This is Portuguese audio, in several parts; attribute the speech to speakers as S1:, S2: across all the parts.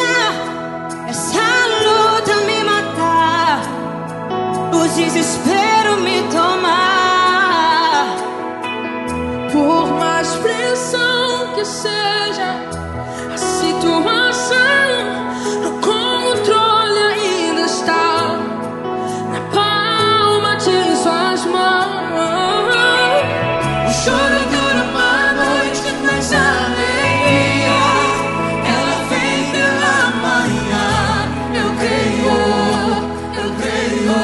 S1: essa luta me matar, o desespero me tomar.
S2: Por mais pressão que seja a situação, no controle ainda está na palma de suas mãos.
S1: O choro dura uma noite, mas a alegria ela vem pela manhã. Eu creio, eu creio.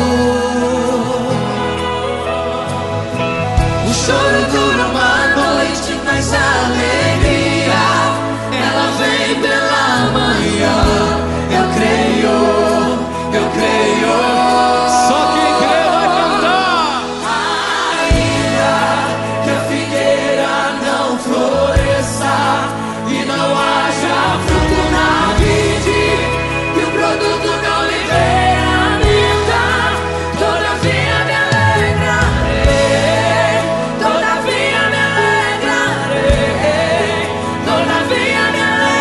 S1: O choro dura uma noite, mas a alegria ela vem pela manhã. Eu creio, eu creio.
S3: Só quem crê vai cantar.
S1: Ainda que a figueira não floresça e não haja fruto na vide, que o produto da oliveira minta, todavia me alegrarei, todavia me alegrarei, todavia me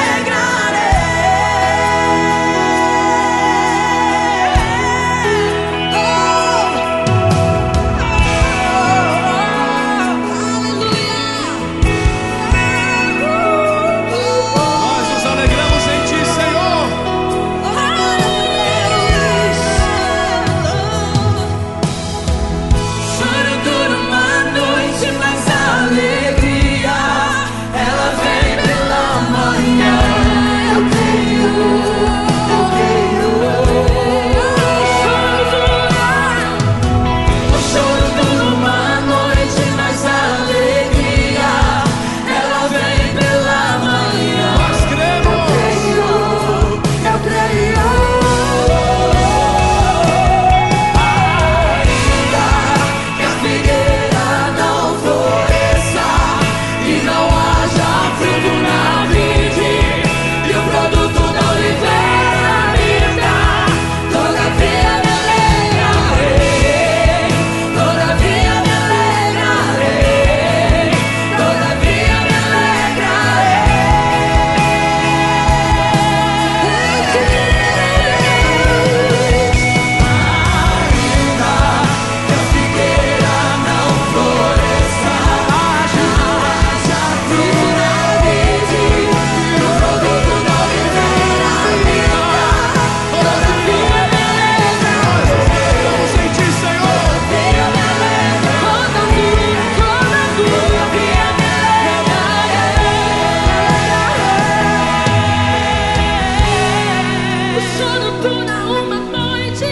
S3: Nós nos alegramos em ti, Senhor.
S1: Choro dura uma noite, mas a alegria ela vem pela manhã. Eu creio, eu creio. O choro dura uma noite, mas a alegria ela vem pela manhã.
S3: Nós cremos.
S1: Eu creio. Ainda que a figueira não floresça e não haja fruto na vide, e o produto da oliveira minta, todavia me alegrarei, todavia me alegrarei, todavia me
S3: Estamos em ti, Senhor.
S2: O choro dura uma noite,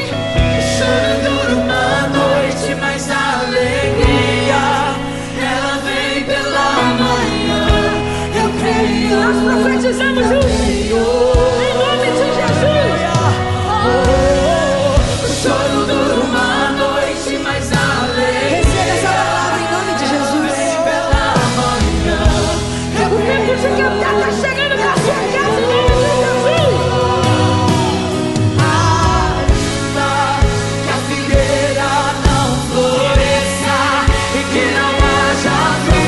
S1: mas a alegria ela vem pela manhã. Eu creio.
S2: nós profetizamos juntos, em nome de Jesus.
S1: O choro dura uma noite, mas a alegria
S4: Receba essa palavra em nome de Jesus.
S1: vem pela manhã. Eu
S2: O tempo de cantar está chegando para sua casa, em nome de Jesus.
S1: Ainda que a figueira não floresça e que não haja fruto